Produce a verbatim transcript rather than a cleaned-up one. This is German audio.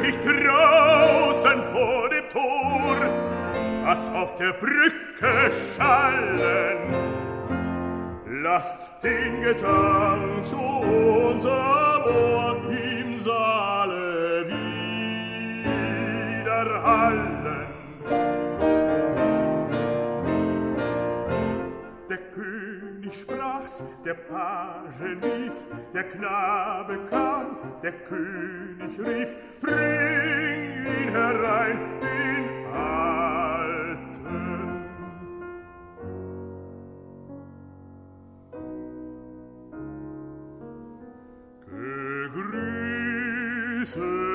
nicht draußen vor dem Tor, was auf der Brücke schallen. Lasst den Gesang zu unserem Ohr im Saale widerhallen. Der König sprach's, der Page lief, der Knabe kam, der König rief, bring ihn herein, den Alten. Gegrüßet